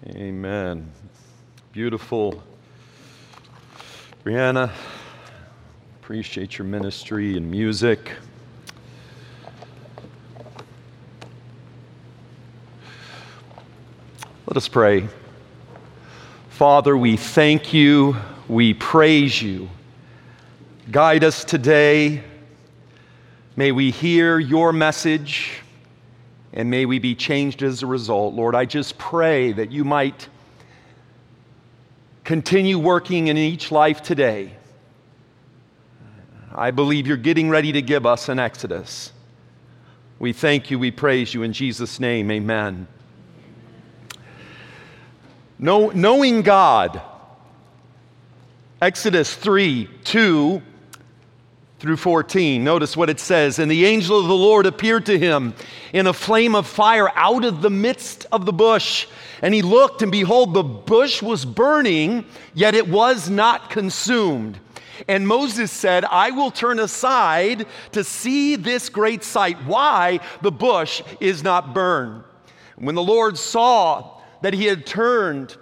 Amen. Beautiful. Brianna, appreciate your ministry and music. Let us pray. Father, we thank you, we praise you. Guide us today. May we hear your message, and may we be changed as a result. Lord, I just pray that you might continue working in each life today. I believe you're getting ready to give us an Exodus. We thank you, we praise you in Jesus' name, amen. Knowing God, Exodus 3:2 through 14. Notice what it says. And the angel of the Lord appeared to him in a flame of fire out of the midst of the bush. And he looked, and behold, the bush was burning, yet it was not consumed. And Moses said, I will turn aside to see this great sight, why the bush is not burned. When the Lord saw that he had turned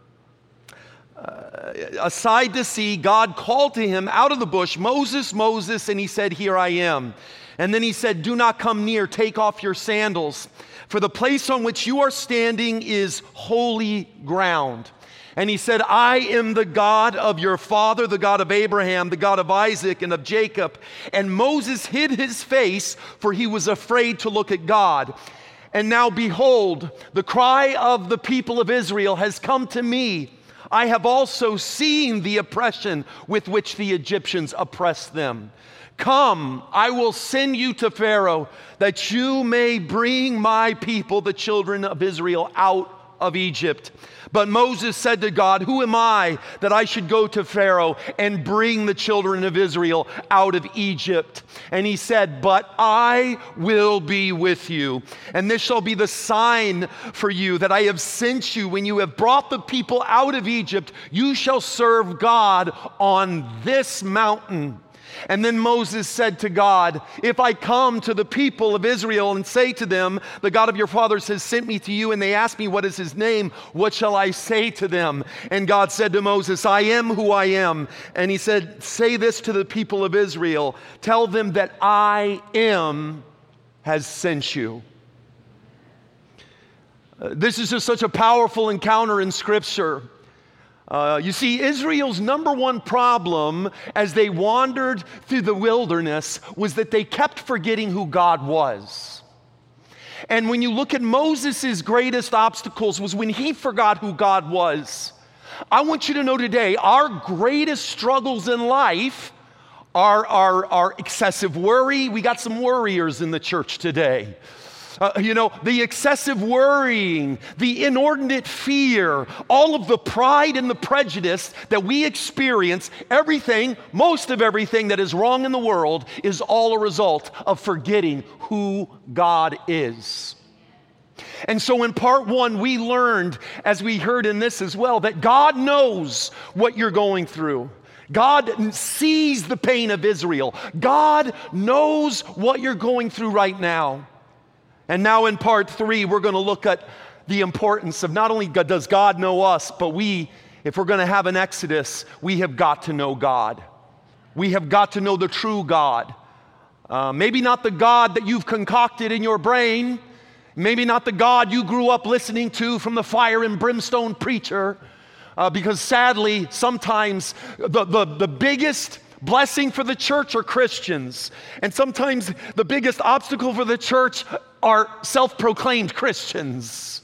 aside to see, God called to him out of the bush, Moses, Moses, and he said, here I am. And then he said, do not come near, take off your sandals, for the place on which you are standing is holy ground. And he said, I am the God of your father, the God of Abraham, the God of Isaac, and of Jacob. And Moses hid his face, for he was afraid to look at God. And now behold, the cry of the people of Israel has come to me. I have also seen the oppression with which the Egyptians oppress them. Come, I will send you to Pharaoh, that you may bring my people, the children of Israel, out of Egypt. But Moses said to God, who am I that I should go to Pharaoh and bring the children of Israel out of Egypt? And he said, but I will be with you. And this shall be the sign for you that I have sent you. When you have brought the people out of Egypt, you shall serve God on this mountain. And then Moses said to God, if I come to the people of Israel and say to them, the God of your fathers has sent me to you, and they ask me, what is his name? What shall I say to them? And God said to Moses, I am who I am. And he said, say this to the people of Israel. Tell them that I am has sent you. This is just such a powerful encounter in Scripture. You see, Israel's number one problem as they wandered through the wilderness was that they kept forgetting who God was. And when you look at Moses' greatest obstacles was when he forgot who God was. I want you to know today, our greatest struggles in life are excessive worry. We got some worriers in the church today. The excessive worrying, the inordinate fear, all of the pride and the prejudice that we experience, most of everything that is wrong in the world is all a result of forgetting who God is. And so in part one, we learned, as we heard in this as well, that God knows what you're going through. God sees the pain of Israel. God knows what you're going through right now. And now in part three, we're going to look at the importance of not only does God know us, but if we're going to have an Exodus, we have got to know God. We have got to know the true God. Maybe not the God that you've concocted in your brain. Maybe not the God you grew up listening to from the fire and brimstone preacher. Because sadly, sometimes the biggest blessing for the church are Christians. And sometimes the biggest obstacle for the church are self-proclaimed Christians.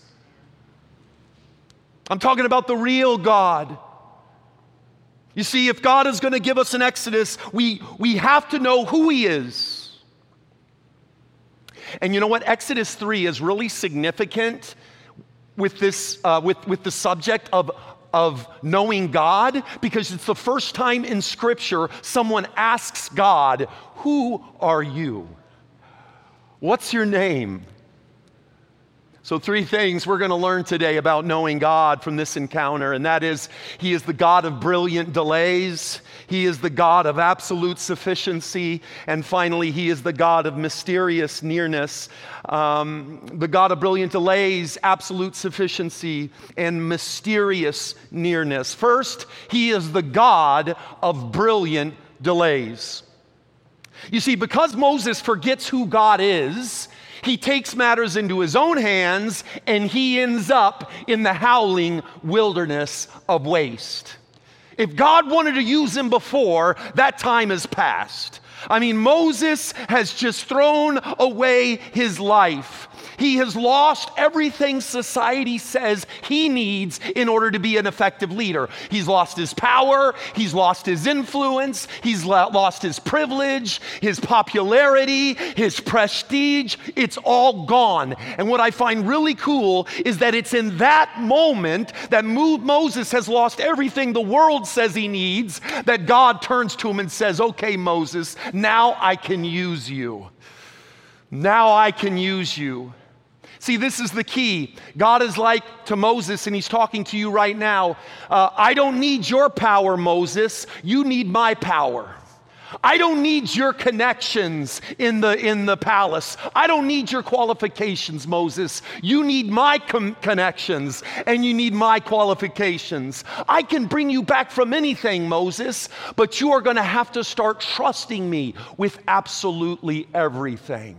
I'm talking about the real God. You see, if God is going to give us an Exodus, we have to know who he is. And you know what? Exodus 3 is really significant with this, with the subject of knowing God, because it's the first time in Scripture someone asks God, who are you? What's your name? So 3 things we're going to learn today about knowing God from this encounter, and that is, He is the God of brilliant delays, He is the God of absolute sufficiency, and finally, He is the God of mysterious nearness. The God of brilliant delays, absolute sufficiency, and mysterious nearness. First, He is the God of brilliant delays. You see, because Moses forgets who God is, he takes matters into his own hands, and he ends up in the howling wilderness of waste. If God wanted to use him before, that time has passed. I mean, Moses has just thrown away his life. He has lost everything society says he needs in order to be an effective leader. He's lost his power, he's lost his influence, he's lost his privilege, his popularity, his prestige. It's all gone. And what I find really cool is that it's in that moment that Moses has lost everything the world says he needs, that God turns to him and says, "Okay, Moses, now I can use you. Now I can use you." See, this is the key. God is like to Moses, and he's talking to you right now. I don't need your power, Moses. You need my power. I don't need your connections in the palace. I don't need your qualifications, Moses. You need my connections, and you need my qualifications. I can bring you back from anything, Moses, but you are going to have to start trusting me with absolutely everything.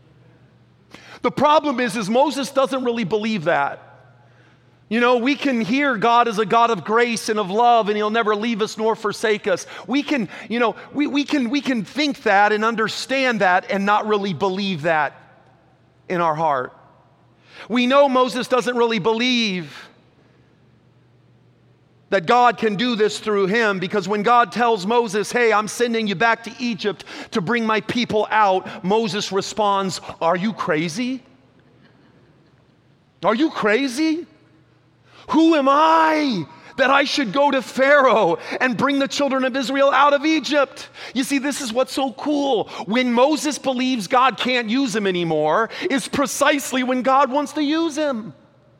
The problem is Moses doesn't really believe that. You know, we can hear God as a God of grace and of love, and He'll never leave us nor forsake us. We can, we can think that and understand that and not really believe that in our heart. We know Moses doesn't really believe that God can do this through him, because when God tells Moses, "Hey, I'm sending you back to Egypt to bring my people out," Moses responds, "Are you crazy? Are you crazy? Who am I that I should go to Pharaoh and bring the children of Israel out of Egypt?" You see, this is what's so cool. When Moses believes God can't use him anymore, is precisely when God wants to use him.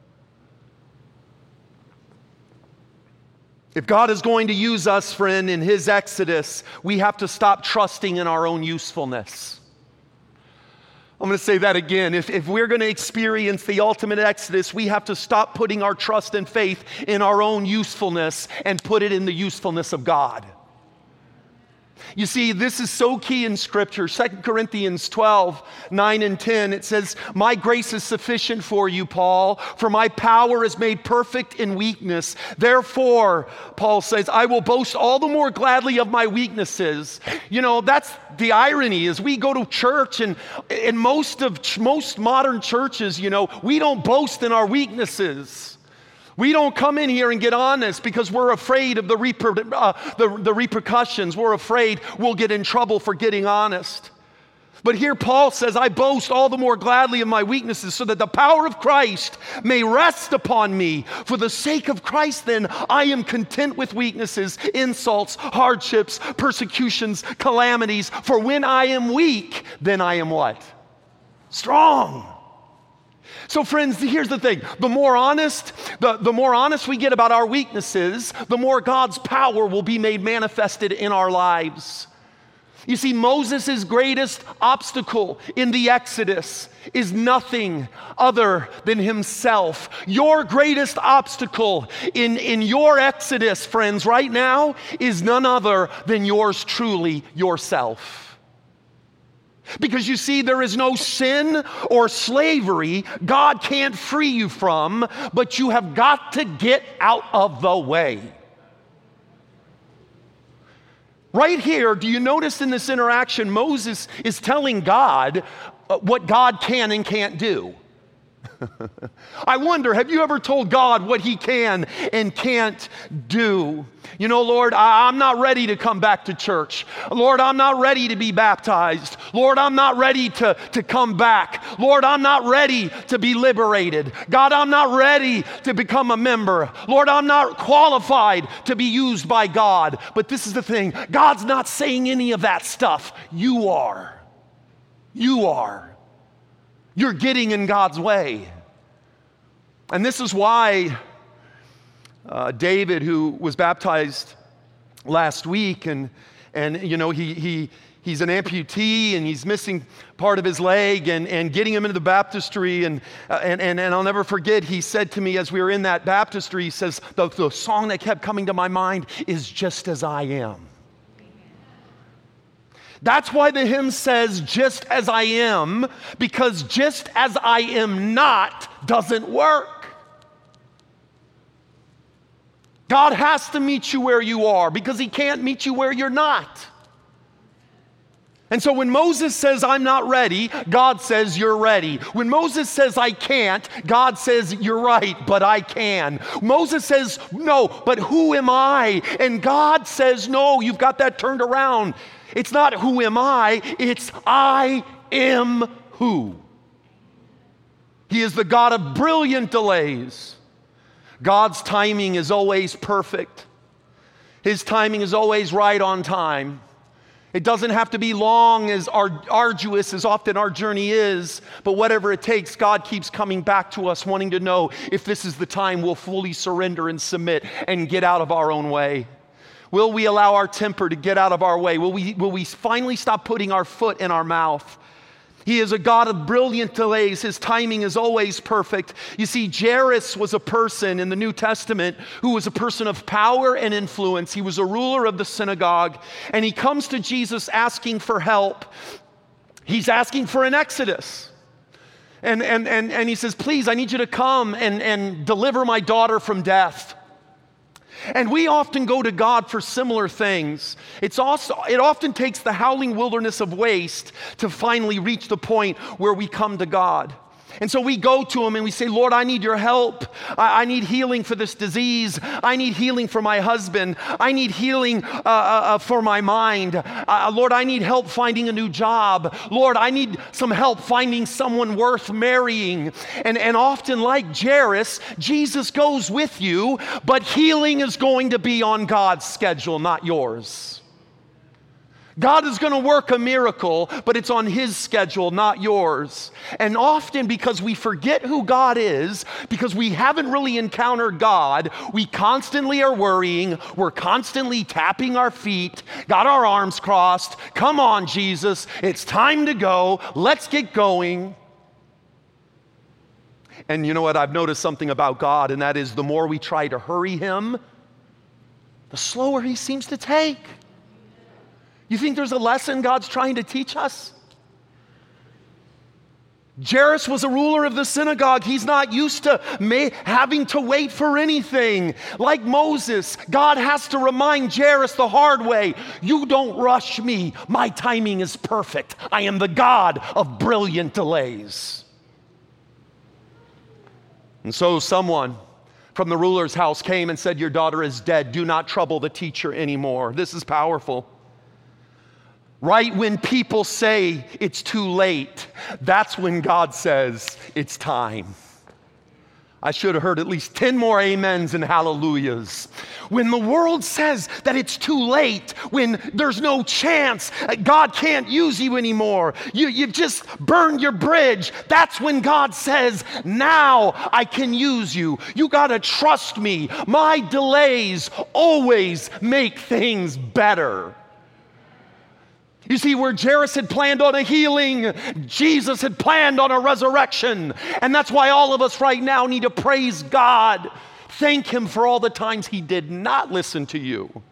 If God is going to use us, friend, in His exodus, we have to stop trusting in our own usefulness. I'm going to say that again. If we're going to experience the ultimate exodus, we have to stop putting our trust and faith in our own usefulness and put it in the usefulness of God. You see, this is so key in Scripture. 2 Corinthians 12, 9 and 10, it says, "My grace is sufficient for you, Paul, for my power is made perfect in weakness. Therefore," Paul says, "I will boast all the more gladly of my weaknesses." You know, that's the irony, is we go to church, and in most modern churches, we don't boast in our weaknesses. We don't come in here and get honest because we're afraid of the repercussions. We're afraid we'll get in trouble for getting honest. But here Paul says, "I boast all the more gladly of my weaknesses, so that the power of Christ may rest upon me. For the sake of Christ, then, I am content with weaknesses, insults, hardships, persecutions, calamities. For when I am weak, then I am" what? Strong. So friends, here's the thing. The more honest we get about our weaknesses, the more God's power will be made manifested in our lives. You see, Moses' greatest obstacle in the Exodus is nothing other than himself. Your greatest obstacle in your Exodus, friends, right now is none other than yours truly, yourself. Because you see, there is no sin or slavery God can't free you from, but you have got to get out of the way. Right here, do you notice in this interaction, Moses is telling God what God can and can't do? I wonder, have you ever told God what He can and can't do? Lord, I'm not ready to come back to church. Lord, I'm not ready to be baptized. Lord, I'm not ready to come back. Lord, I'm not ready to be liberated. God, I'm not ready to become a member. Lord, I'm not qualified to be used by God. But this is the thing. God's not saying any of that stuff. You are. You are. You're getting in God's way. And this is why David, who was baptized last week, and you know, he's an amputee and he's missing part of his leg, and getting him into the baptistry, and I'll never forget, he said to me as we were in that baptistry, he says, the song that kept coming to my mind is Just As I Am. That's why the hymn says, just as I am, because just as I am not doesn't work. God has to meet you where you are because he can't meet you where you're not. And so when Moses says, I'm not ready, God says, you're ready. When Moses says, I can't, God says, you're right, but I can. Moses says, no, but who am I? And God says, no, you've got that turned around. It's not who am I, it's I am who. He is the God of brilliant delays. God's timing is always perfect. His timing is always right on time. It doesn't have to be long, as arduous as often our journey is, but whatever it takes, God keeps coming back to us, wanting to know if this is the time we'll fully surrender and submit and get out of our own way. Will we allow our temper to get out of our way? Will we finally stop putting our foot in our mouth? He is a God of brilliant delays. His timing is always perfect. You see, Jairus was a person in the New Testament who was a person of power and influence. He was a ruler of the synagogue, and he comes to Jesus asking for help. He's asking for an exodus. And he says, please, I need you to come and deliver my daughter from death. And we often go to God for similar things. It often takes the howling wilderness of waste to finally reach the point where we come to God. And so we go to him and we say, Lord, I need your help. I need healing for this disease. I need healing for my husband. I need healing for my mind. Lord, I need help finding a new job. Lord, I need some help finding someone worth marrying. And often, like Jairus, Jesus goes with you, but healing is going to be on God's schedule, not yours. God is going to work a miracle, but it's on his schedule, not yours. And often, because we forget who God is, because we haven't really encountered God, we constantly are worrying, we're constantly tapping our feet, got our arms crossed. Come on, Jesus, it's time to go. Let's get going. And you know what? I've noticed something about God, and that is the more we try to hurry him, the slower he seems to take. You think there's a lesson God's trying to teach us? Jairus was a ruler of the synagogue. He's not used to having to wait for anything. Like Moses, God has to remind Jairus the hard way. You don't rush me. My timing is perfect. I am the God of brilliant delays. And so someone from the ruler's house came and said, your daughter is dead. Do not trouble the teacher anymore. This is powerful. Right when people say it's too late, that's when God says it's time. I should have heard at least 10 more amens and hallelujahs. When the world says that it's too late, when there's no chance, God can't use you anymore, you've just burned your bridge, that's when God says, now I can use you. You got to trust me. My delays always make things better. You see, where Jairus had planned on a healing, Jesus had planned on a resurrection. And that's why all of us right now need to praise God. Thank him for all the times he did not listen to you.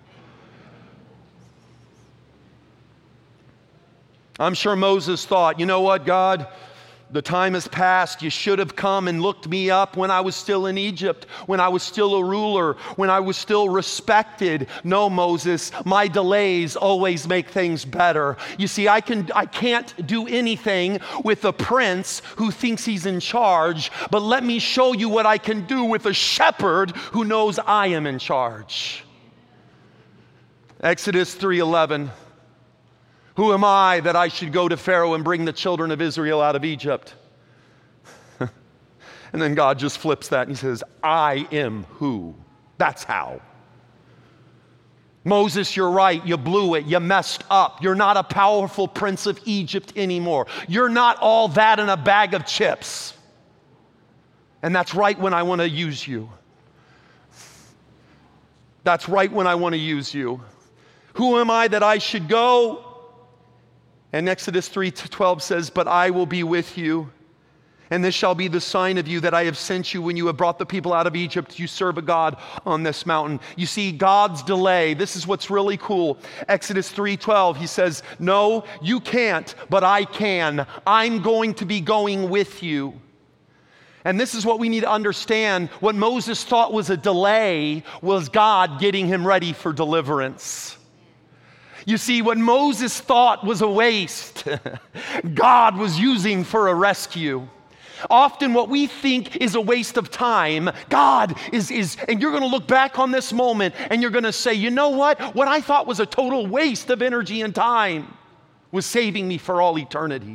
I'm sure Moses thought, you know what, God? The time has passed. You should have come and looked me up when I was still in Egypt, when I was still a ruler, when I was still respected. No, Moses, my delays always make things better. You see, I can't do anything with a prince who thinks he's in charge, but let me show you what I can do with a shepherd who knows I am in charge. Exodus 3:11. Who am I that I should go to Pharaoh and bring the children of Israel out of Egypt? And then God just flips that and he says, I am who? That's how. Moses, you're right. You blew it. You messed up. You're not a powerful prince of Egypt anymore. You're not all that in a bag of chips. And that's right when I want to use you. That's right when I want to use you. Who am I that I should go? And Exodus 3:12 says, but I will be with you. And this shall be the sign of you that I have sent you when you have brought the people out of Egypt. You serve a God on this mountain. You see, God's delay. This is what's really cool. Exodus 3:12, he says, no, you can't, but I can. I'm going to be going with you. And this is what we need to understand. What Moses thought was a delay was God getting him ready for deliverance. You see, what Moses thought was a waste, God was using for a rescue. Often what we think is a waste of time, God is, and you're going to look back on this moment and you're going to say, you know what? What I thought was a total waste of energy and time was saving me for all eternity.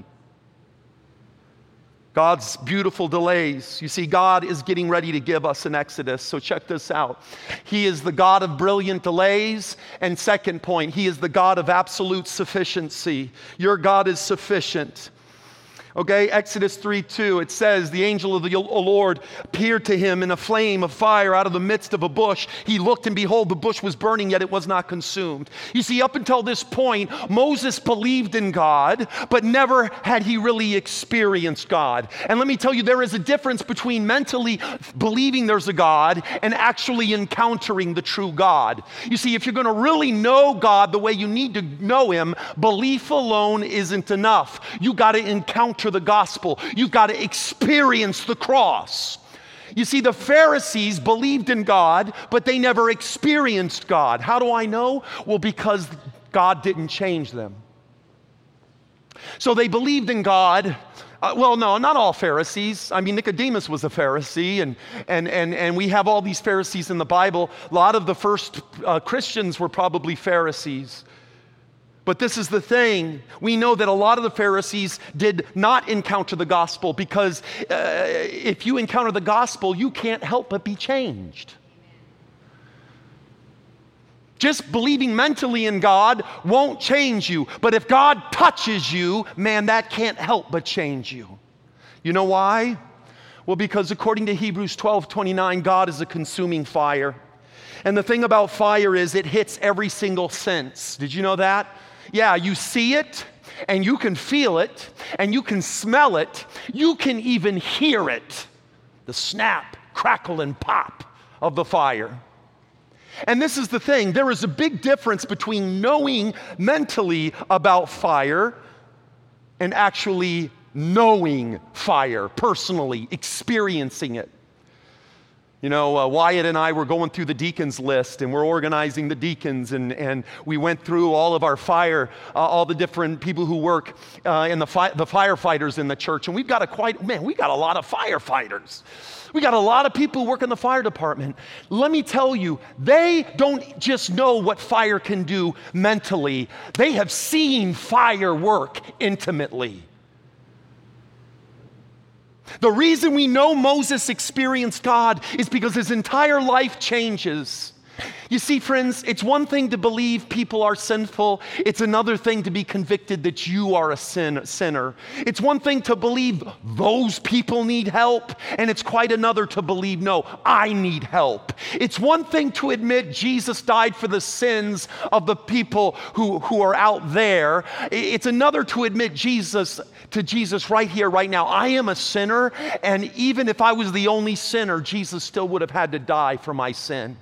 God's beautiful delays. You see, God is getting ready to give us an Exodus. So check this out. He is the God of brilliant delays. And second point, He is the God of absolute sufficiency. Your God is sufficient. Okay, Exodus 3:2, it says, the angel of the Lord appeared to him in a flame of fire out of the midst of a bush. He looked, and behold, the bush was burning, yet it was not consumed. You see, up until this point, Moses believed in God, but never had he really experienced God. And let me tell you, there is a difference between mentally believing there's a God and actually encountering the true God. You see, if you're going to really know God the way you need to know Him, belief alone isn't enough. You got to encounter the gospel. You've got to experience the cross. You see, the Pharisees believed in God, but they never experienced God. How do I know? Well, because God didn't change them. So they believed in God. Well, no, not all Pharisees. I mean, Nicodemus was a Pharisee, and we have all these Pharisees in the Bible. A lot of the first Christians were probably Pharisees. But this is the thing. We know that a lot of the Pharisees did not encounter the gospel because if you encounter the gospel, you can't help but be changed. Just believing mentally in God won't change you. But if God touches you, man, that can't help but change you. You know why? Well, because according to Hebrews 12:29, God is a consuming fire. And the thing about fire is it hits every single sense. Did you know that? Yeah, you see it, and you can feel it, and you can smell it. You can even hear it. The snap, crackle, and pop of the fire. And this is the thing. There is a big difference between knowing mentally about fire and actually knowing fire, personally experiencing it. You know, Wyatt and I were going through the deacons list, and we're organizing the deacons, and we went through all of our fire, all the different people who work in the firefighters in the church, and we've got a lot of firefighters. We got a lot of people who work in the fire department. Let me tell you, they don't just know what fire can do mentally. They have seen fire work intimately. The reason we know Moses experienced God is because his entire life changes. You see, friends, it's one thing to believe people are sinful. It's another thing to be convicted that you are a sinner. It's one thing to believe those people need help, and it's quite another to believe, no, I need help. It's one thing to admit Jesus died for the sins of the people who are out there. It's another to admit to Jesus right here, right now. I am a sinner, and even if I was the only sinner, Jesus still would have had to die for my sin.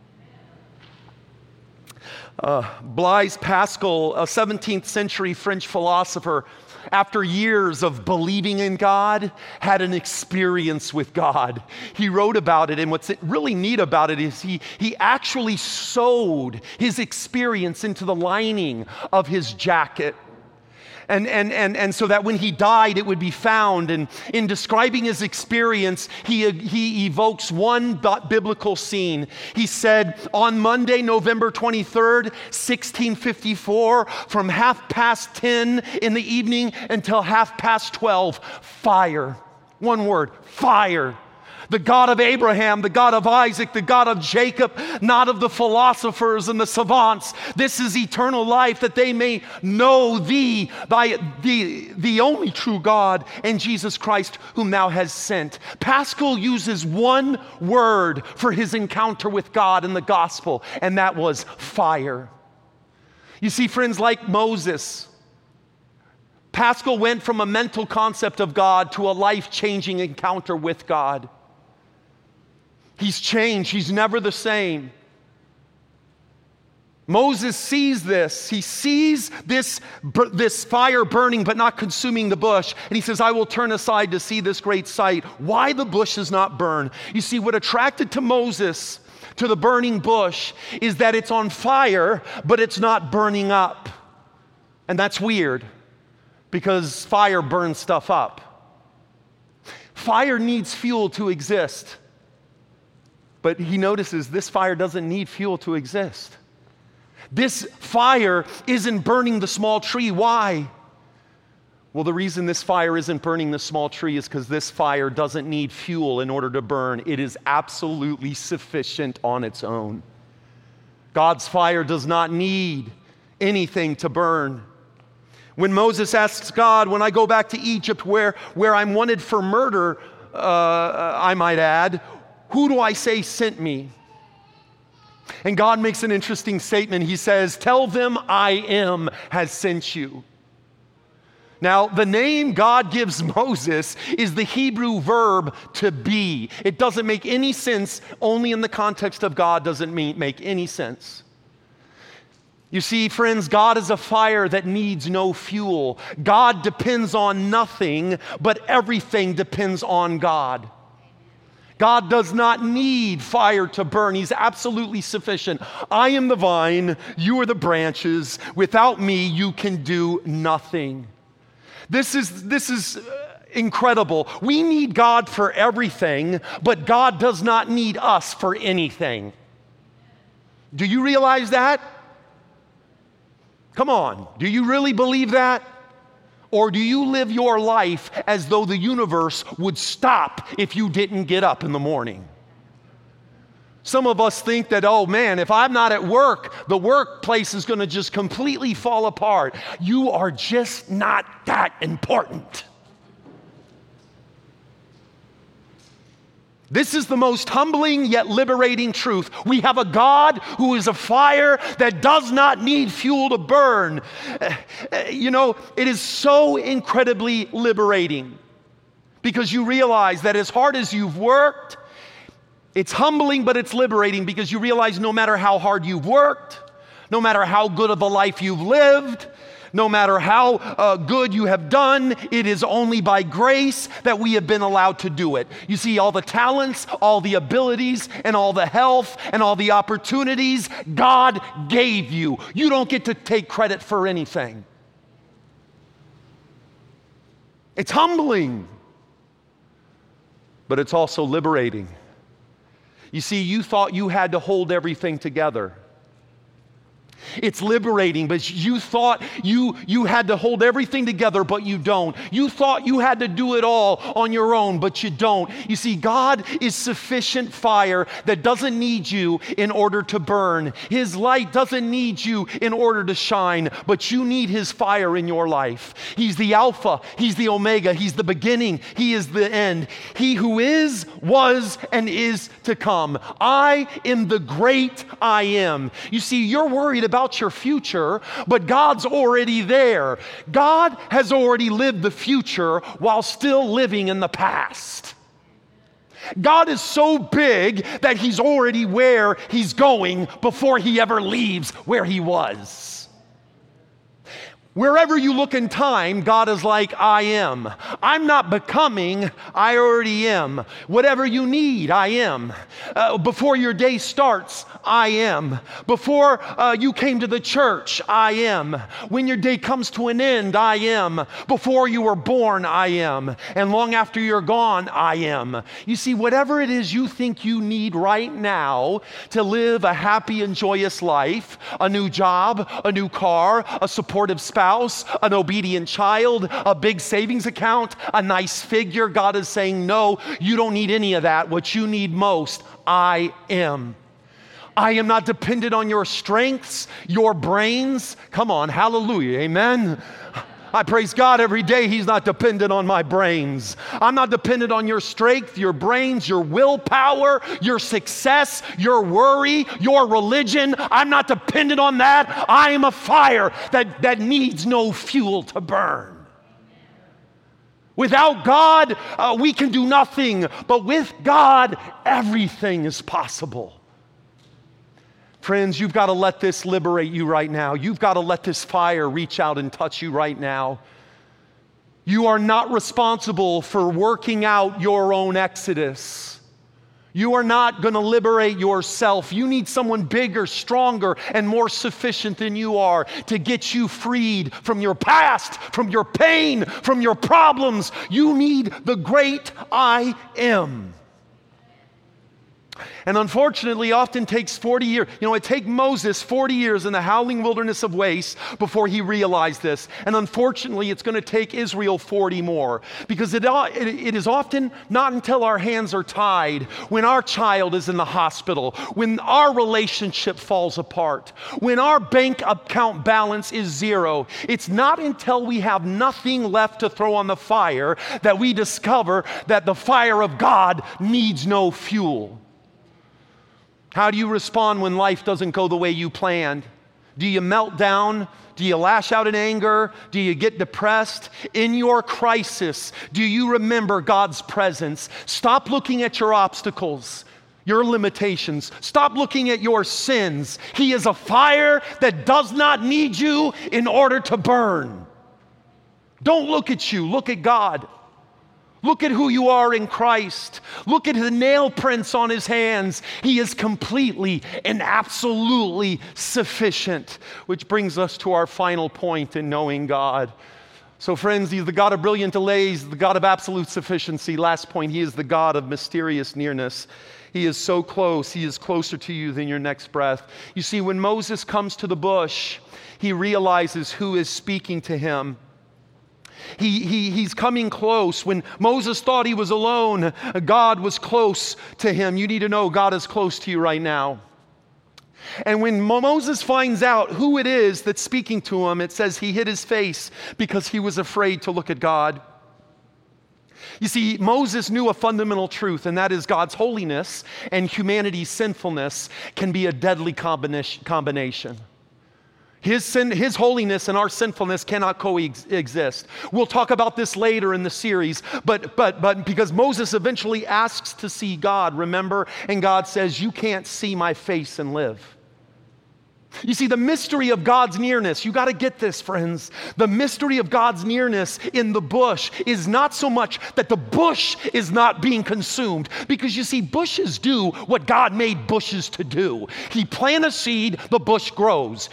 Blaise Pascal, a 17th century French philosopher, after years of believing in God, had an experience with God. He wrote about it, and what's really neat about it is he actually sewed his experience into the lining of his jacket. And so that when he died, it would be found. And in describing his experience, he evokes one biblical scene. He said, on Monday, November 23rd, 1654, from 10:30 in the evening until 12:30, fire. One word, fire. The God of Abraham, the God of Isaac, the God of Jacob, not of the philosophers and the savants. This is eternal life, that they may know thee, the only true God, and Jesus Christ, whom thou hast sent. Pascal uses one word for his encounter with God in the gospel, and that was fire. You see, friends, like Moses, Pascal went from a mental concept of God to a life-changing encounter with God. He's changed. He's never the same. Moses sees this. He sees this fire burning but not consuming the bush. And he says, I will turn aside to see this great sight. Why the bush does not burn? You see, what attracted to Moses to the burning bush is that it's on fire, but it's not burning up. And that's weird, because fire burns stuff up. Fire needs fuel to exist. But he notices this fire doesn't need fuel to exist. This fire isn't burning the small tree. Why? Well, the reason this fire isn't burning the small tree is because this fire doesn't need fuel in order to burn. It is absolutely sufficient on its own. God's fire does not need anything to burn. When Moses asks God, when I go back to Egypt where I'm wanted for murder, I might add, who do I say sent me? And God makes an interesting statement. He says, tell them I am has sent you. Now, the name God gives Moses is the Hebrew verb to be. It doesn't make any sense. Only in the context of God does it make any sense. You see, friends, God is a fire that needs no fuel. God depends on nothing, but everything depends on God. God does not need fire to burn. He's absolutely sufficient. I am the vine, you are the branches. Without me, you can do nothing. This is incredible. We need God for everything, but God does not need us for anything. Do you realize that? Come on, do you really believe that? Or do you live your life as though the universe would stop if you didn't get up in the morning? Some of us think that, oh man, if I'm not at work, the workplace is going to just completely fall apart. You are just not that important. This is the most humbling yet liberating truth. We have a God who is a fire that does not need fuel to burn. It is so incredibly liberating because you realize that as hard as you've worked, it's humbling, but it's liberating because you realize no matter how hard you've worked, no matter how good of a life you've lived, no matter how good you have done, it is only by grace that we have been allowed to do it. You see, all the talents, all the abilities, and all the health, and all the opportunities God gave you. You don't get to take credit for anything. It's humbling, but it's also liberating. You see, you thought you had to hold everything together. It's liberating, but you thought you had to hold everything together, but you don't. You thought you had to do it all on your own, but you don't. You see, God is sufficient fire that doesn't need you in order to burn. His light doesn't need you in order to shine, but you need His fire in your life. He's the Alpha, He's the Omega, He's the beginning, He is the end. He who is, was, and is to come. I am the great I am. You see, you're worried about your future, but God's already there. God has already lived the future while still living in the past. God is so big that He's already where He's going before He ever leaves where He was. Wherever you look in time, God is like, I am. I'm not becoming, I already am. Whatever you need, I am. Before your day starts, I am. Before you came to the church, I am. When your day comes to an end, I am. Before you were born, I am. And long after you're gone, I am. You see, whatever it is you think you need right now to live a happy and joyous life, a new job, a new car, a supportive spouse, spouse, an obedient child, a big savings account, a nice figure. God is saying, no, you don't need any of that. What you need most, I am. I am not dependent on your strengths, your brains. Come on, hallelujah, amen. I praise God every day He's not dependent on my brains. I'm not dependent on your strength, your brains, your willpower, your success, your worry, your religion. I'm not dependent on that. I am a fire that needs no fuel to burn. Without God, we can do nothing. But with God, everything is possible. Friends, you've got to let this liberate you right now. You've got to let this fire reach out and touch you right now. You are not responsible for working out your own exodus. You are not going to liberate yourself. You need someone bigger, stronger, and more sufficient than you are to get you freed from your past, from your pain, from your problems. You need the great I am. And unfortunately, often takes 40 years. It took Moses 40 years in the howling wilderness of waste before he realized this. And unfortunately, it's going to take Israel 40 more. Because it is often not until our hands are tied, when our child is in the hospital, when our relationship falls apart, when our bank account balance is zero. It's not until we have nothing left to throw on the fire that we discover that the fire of God needs no fuel. How do you respond when life doesn't go the way you planned? Do you melt down? Do you lash out in anger? Do you get depressed? In your crisis, do you remember God's presence? Stop looking at your obstacles, your limitations. Stop looking at your sins. He is a fire that does not need you in order to burn. Don't look at you, look at God. Look at who you are in Christ. Look at the nail prints on His hands. He is completely and absolutely sufficient. Which brings us to our final point in knowing God. So friends, He's the God of brilliant delays, the God of absolute sufficiency. Last point, He is the God of mysterious nearness. He is so close. He is closer to you than your next breath. You see, when Moses comes to the bush, he realizes who is speaking to him. He's coming close. When Moses thought he was alone, God was close to him. You need to know God is close to you right now. And when Moses finds out who it is that's speaking to him, it says he hid his face because he was afraid to look at God. You see, Moses knew a fundamental truth, and that is God's holiness and humanity's sinfulness can be a deadly combination. His holiness and our sinfulness cannot coexist. We'll talk about this later in the series, but because Moses eventually asks to see God, remember? And God says, you can't see my face and live. You see, the mystery of God's nearness, you got to get this, friends. The mystery of God's nearness in the bush is not so much that the bush is not being consumed, because you see, bushes do what God made bushes to do. He plants a seed, the bush grows.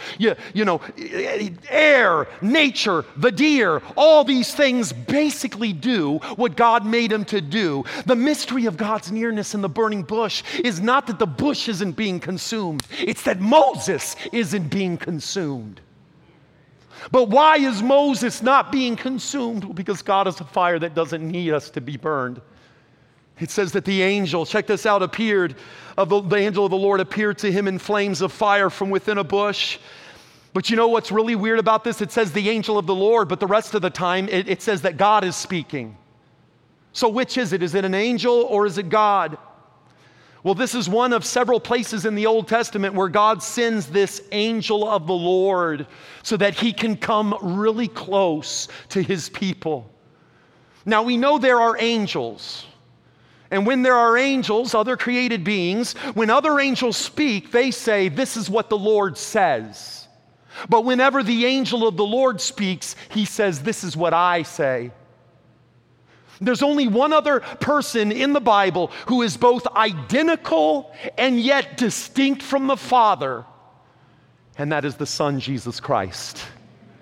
Air, nature, the deer, all these things basically do what God made them to do. The mystery of God's nearness in the burning bush is not that the bush isn't being consumed. It's that Moses isn't being consumed. But why is Moses not being consumed? Because God is a fire that doesn't need us to be burned. It says that the angel, check this out, the angel of the Lord appeared to him in flames of fire from within a bush. But you know what's really weird about this? It says the angel of the Lord, but the rest of the time it says that God is speaking. So which is it? Is it an angel or is it God? Well, this is one of several places in the Old Testament where God sends this angel of the Lord so that He can come really close to His people. Now, we know there are angels. And when there are angels, other created beings, when other angels speak, they say, this is what the Lord says. But whenever the angel of the Lord speaks, he says, this is what I say. There's only one other person in the Bible who is both identical and yet distinct from the Father, and that is the Son, Jesus Christ.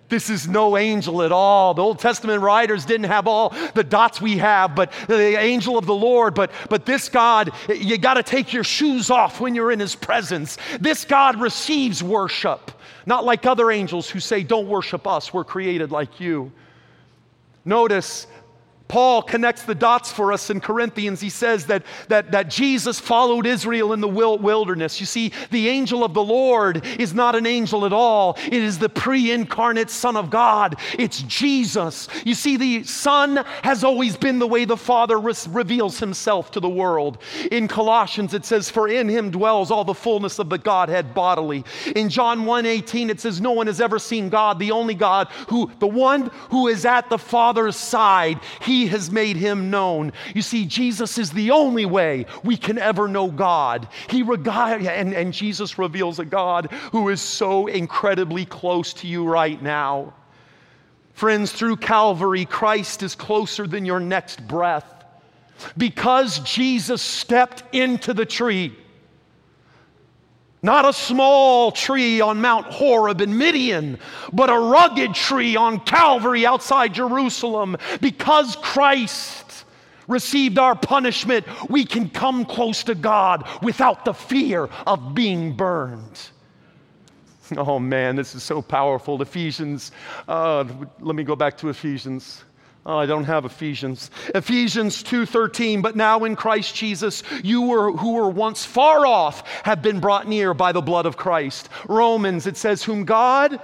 This is no angel at all. The Old Testament writers didn't have all the dots we have, but the angel of the Lord. But this God, you got to take your shoes off when you're in his presence. This God receives worship, not like other angels who say, don't worship us, we're created like you. Notice, Paul connects the dots for us in Corinthians. He says that Jesus followed Israel in the wilderness. You see, the angel of the Lord is not an angel at all. It is the pre-incarnate Son of God. It's Jesus. You see, the Son has always been the way the Father reveals himself to the world. In Colossians, it says, for in him dwells all the fullness of the Godhead bodily. In John 1:18, it says, no one has ever seen God, the only God, the one who is at the Father's side. He has made him known. You see, Jesus is the only way we can ever know God. And Jesus reveals a God who is so incredibly close to you right now. Friends, through Calvary, Christ is closer than your next breath. Because Jesus stepped into the tree, not a small tree on Mount Horeb in Midian, but a rugged tree on Calvary outside Jerusalem. Because Christ received our punishment, we can come close to God without the fear of being burned. Oh man, this is so powerful. Ephesians, let me go back to Ephesians. Oh, I don't have Ephesians. Ephesians 2:13, but now in Christ Jesus, who were once far off have been brought near by the blood of Christ. Romans, it says, whom God,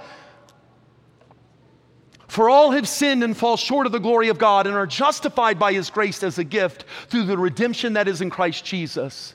for all have sinned and fall short of the glory of God and are justified by his grace as a gift through the redemption that is in Christ Jesus,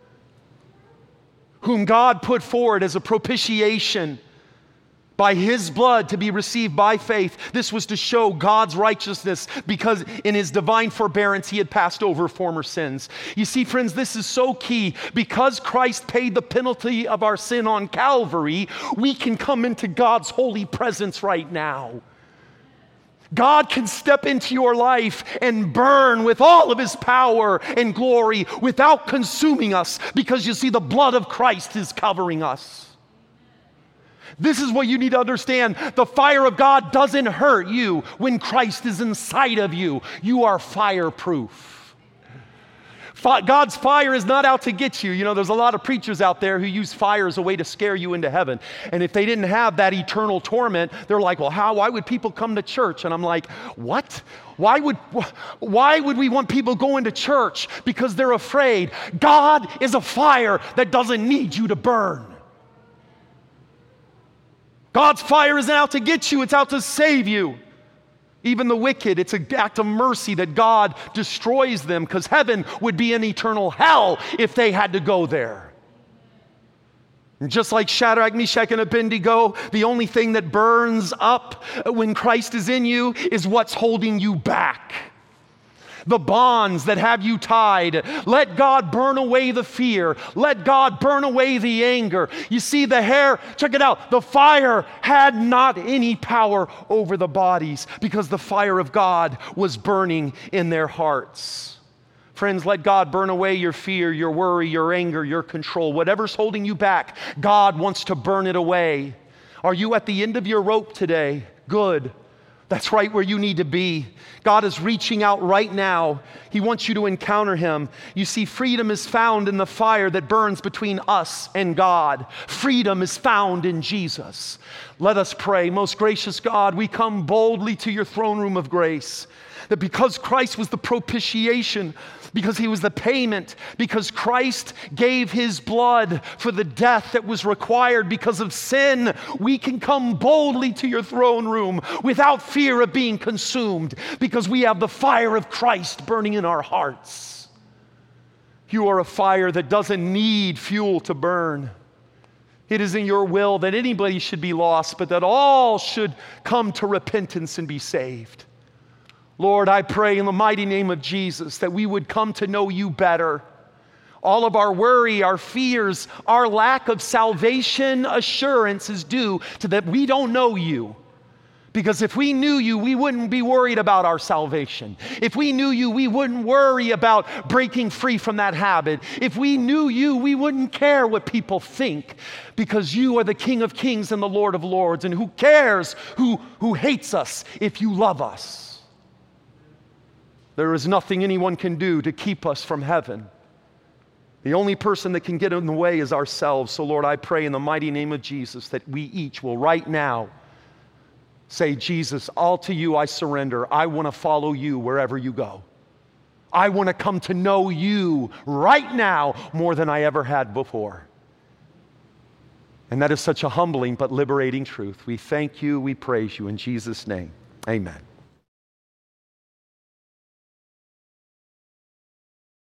whom God put forward as a propitiation by his blood to be received by faith. This was to show God's righteousness because in his divine forbearance he had passed over former sins. You see, friends, this is so key. Because Christ paid the penalty of our sin on Calvary, we can come into God's holy presence right now. God can step into your life and burn with all of his power and glory without consuming us, because you see, the blood of Christ is covering us. This is what you need to understand. The fire of God doesn't hurt you when Christ is inside of you. You are fireproof. God's fire is not out to get you. You know, there's a lot of preachers out there who use fire as a way to scare you into heaven. And if they didn't have that eternal torment, they're like, well, why would people come to church? And I'm like, what? Why would we want people going to church? Because they're afraid. God is a fire that doesn't need you to burn. God's fire isn't out to get you, it's out to save you. Even the wicked, it's an act of mercy that God destroys them, because heaven would be an eternal hell if they had to go there. And just like Shadrach, Meshach, and Abednego, the only thing that burns up when Christ is in you is what's holding you back. The bonds that have you tied. Let God burn away the fear. Let God burn away the anger. You see, the hair, check it out. The fire had not any power over the bodies because the fire of God was burning in their hearts. Friends, let God burn away your fear, your worry, your anger, your control. Whatever's holding you back, God wants to burn it away. Are you at the end of your rope today? Good. That's right where you need to be. God is reaching out right now. He wants you to encounter him. You see, freedom is found in the fire that burns between us and God. Freedom is found in Jesus. Let us pray. Most gracious God, we come boldly to your throne room of grace, that because Christ was the propitiation, because he was the payment, because Christ gave his blood for the death that was required because of sin, we can come boldly to your throne room without fear of being consumed, because we have the fire of Christ burning in our hearts. You are a fire that doesn't need fuel to burn. It is in your will that anybody should be lost, but that all should come to repentance and be saved. Lord, I pray in the mighty name of Jesus that we would come to know you better. All of our worry, our fears, our lack of salvation assurance is due to that we don't know you. Because if we knew you, we wouldn't be worried about our salvation. If we knew you, we wouldn't worry about breaking free from that habit. If we knew you, we wouldn't care what people think, because you are the King of Kings and the Lord of Lords. And who cares who hates us if you love us? There is nothing anyone can do to keep us from heaven. The only person that can get in the way is ourselves. So Lord, I pray in the mighty name of Jesus that we each will right now say, Jesus, all to you I surrender. I want to follow you wherever you go. I want to come to know you right now more than I ever had before. And that is such a humbling but liberating truth. We thank you, we praise you in Jesus' name. Amen.